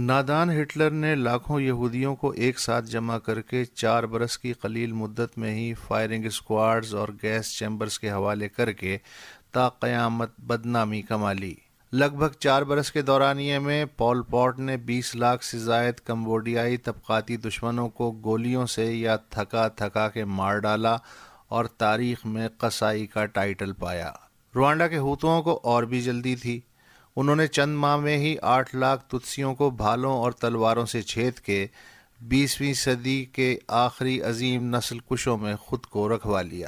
نادان ہٹلر نے لاکھوں یہودیوں کو ایک ساتھ جمع کر کے 4 برس کی قلیل مدت میں ہی فائرنگ اسکواڈز اور گیس چیمبرز کے حوالے کر کے تا قیامت بدنامی کما لی۔ لگ بھگ 4 برس کے دورانیے میں پول پوٹ نے 20 لاکھ سے زائد کمبوڈیائی طبقاتی دشمنوں کو گولیوں سے یا تھکا تھکا کے مار ڈالا اور تاریخ میں قصائی کا ٹائٹل پایا۔ روانڈا کے ہوتوؤں کو اور بھی جلدی تھی۔ انہوں نے چند ماہ میں ہی 8 لاکھ تتسیوں کو بھالوں اور تلواروں سے چھید کے 20ویں صدی کے آخری عظیم نسل کشوں میں خود کو رکھوا لیا۔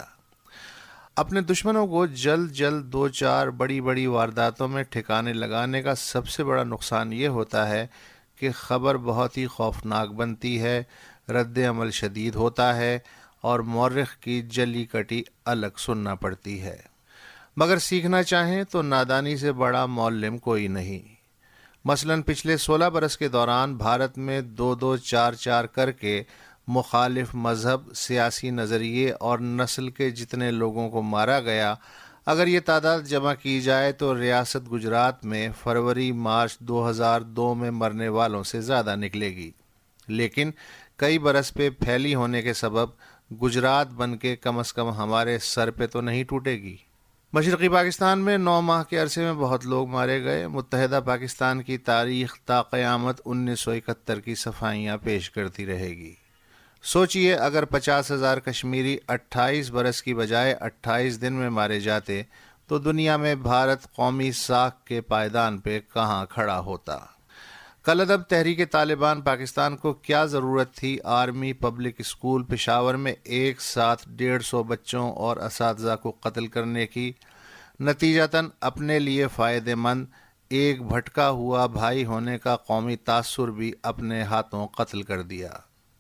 اپنے دشمنوں کو جلد جلد 2-4 بڑی بڑی وارداتوں میں ٹھکانے لگانے کا سب سے بڑا نقصان یہ ہوتا ہے کہ خبر بہت ہی خوفناک بنتی ہے، رد عمل شدید ہوتا ہے اور مورخ کی جلی کٹی الگ سننا پڑتی ہے۔ مگر سیکھنا چاہیں تو نادانی سے بڑا معلم کوئی نہیں۔ مثلاً پچھلے 16 برس کے دوران بھارت میں 2-2 4-4 کر کے مخالف مذہب، سیاسی نظریے اور نسل کے جتنے لوگوں کو مارا گیا، اگر یہ تعداد جمع کی جائے تو ریاست گجرات میں فروری-مارچ 2002 میں مرنے والوں سے زیادہ نکلے گی، لیکن کئی برس پہ پھیلی ہونے کے سبب گجرات بن کے کم از کم ہمارے سر پہ تو نہیں ٹوٹے گی۔ مشرقی پاکستان میں 9 ماہ کے عرصے میں بہت لوگ مارے گئے۔ متحدہ پاکستان کی تاریخ تا قیامت 1971 کی صفائیاں پیش کرتی رہے گی۔ سوچئے اگر 50,000 کشمیری 28 برس کی بجائے 28 دن میں مارے جاتے تو دنیا میں بھارت قومی ساکھ کے پائیدان پہ کہاں کھڑا ہوتا؟ کالعدم تحریک طالبان پاکستان کو کیا ضرورت تھی آرمی پبلک اسکول پشاور میں ایک ساتھ 150 بچوں اور اساتذہ کو قتل کرنے کی؟ نتیجتاً اپنے لیے فائدہ مند ایک بھٹکا ہوا بھائی ہونے کا قومی تاثر بھی اپنے ہاتھوں قتل کر دیا۔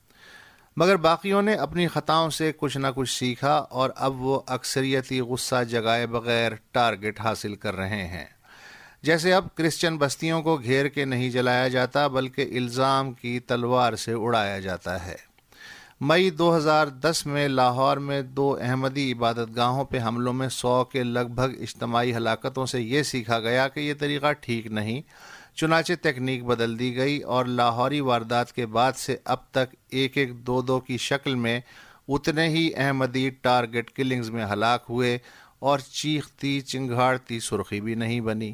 مگر باقیوں نے اپنی خطاؤں سے کچھ نہ کچھ سیکھا اور اب وہ اکثریتی غصہ جگائے بغیر ٹارگٹ حاصل کر رہے ہیں۔ جیسے اب کرسچن بستیوں کو گھیر کے نہیں جلایا جاتا بلکہ الزام کی تلوار سے اڑایا جاتا ہے۔ مئی 2010 میں لاہور میں 2 احمدی عبادت گاہوں پہ حملوں میں 100 کے لگ بھگ اجتماعی ہلاکتوں سے یہ سیکھا گیا کہ یہ طریقہ ٹھیک نہیں، چنانچہ تکنیک بدل دی گئی اور لاہوری واردات کے بعد سے اب تک 1-1 2-2 کی شکل میں اتنے ہی احمدی ٹارگٹ کلنگز میں ہلاک ہوئے اور چیختی چنگھاڑتی سرخی بھی نہیں بنی۔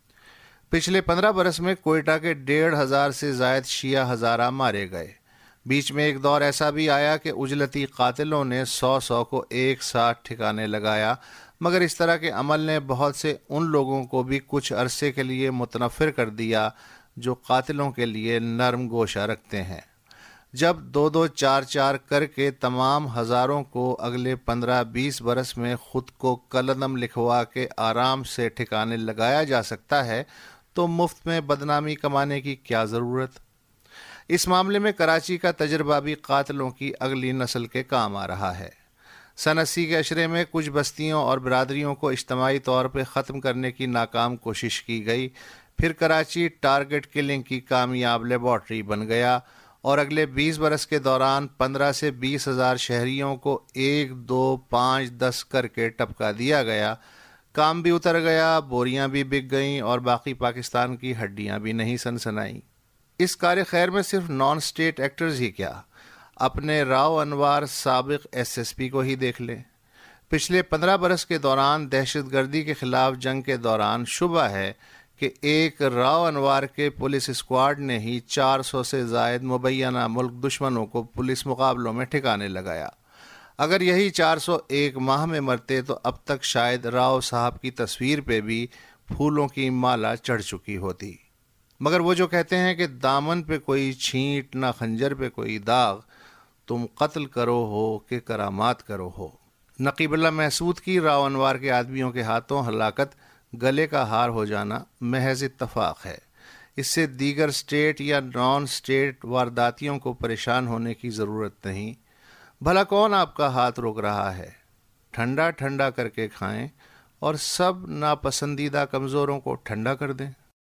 پچھلے 15 برس میں کوئٹہ کے 1,500 سے زائد شیعہ ہزارہ مارے گئے۔ بیچ میں ایک دور ایسا بھی آیا کہ اجلتی قاتلوں نے 100 کو ایک ساتھ ٹھکانے لگایا، مگر اس طرح کے عمل نے بہت سے ان لوگوں کو بھی کچھ عرصے کے لیے متنفر کر دیا جو قاتلوں کے لیے نرم گوشہ رکھتے ہیں۔ جب 2-2 4-4 کر کے تمام ہزاروں کو اگلے 15-20 برس میں خود کو قلم لکھوا کے آرام سے ٹھکانے لگایا جا سکتا ہے تو مفت میں بدنامی کمانے کی کیا ضرورت؟ اس معاملے میں کراچی کا تجربہ بھی قاتلوں کی اگلی نسل کے کام آ رہا ہے۔ سن 80 کے عشرے میں کچھ بستیوں اور برادریوں کو اجتماعی طور پہ ختم کرنے کی ناکام کوشش کی گئی، پھر کراچی ٹارگٹ کلنگ کی کامیاب لیبارٹری بن گیا اور اگلے 20 برس کے دوران 15 سے 20 ہزار شہریوں کو 1 2 5 10 کر کے ٹپکا دیا گیا۔ کام بھی اتر گیا، بوریاں بھی بک گئیں اور باقی پاکستان کی ہڈیاں بھی نہیں سنسنائیں۔ اس کار خیر میں صرف نان اسٹیٹ ایکٹرز ہی کیا، اپنے راؤ انوار سابق SSP کو ہی دیکھ لیں۔ پچھلے 15 برس کے دوران دہشت گردی کے خلاف جنگ کے دوران شبہ ہے کہ ایک راؤ انوار کے پولیس اسکواڈ نے ہی 400 سے زائد مبینہ ملک دشمنوں کو پولیس مقابلوں میں ٹھکانے لگایا۔ اگر یہی 400 ایک ماہ میں مرتے تو اب تک شاید راؤ صاحب کی تصویر پہ بھی پھولوں کی مالا چڑھ چکی ہوتی۔ مگر وہ جو کہتے ہیں کہ دامن پہ کوئی چھینٹ نہ خنجر پہ کوئی داغ، تم قتل کرو ہو کہ کرامات کرو ہو۔ نقیب اللہ محسود کی راؤ انوار کے آدمیوں کے ہاتھوں ہلاکت گلے کا ہار ہو جانا محض اتفاق ہے۔ اس سے دیگر اسٹیٹ یا نان اسٹیٹ وارداتیوں کو پریشان ہونے کی ضرورت نہیں۔ بھلا کون آپ کا ہاتھ روک رہا ہے؟ ٹھنڈا ٹھنڈا کر کے کھائیں اور سب ناپسندیدہ کمزوروں کو ٹھنڈا کر دیں۔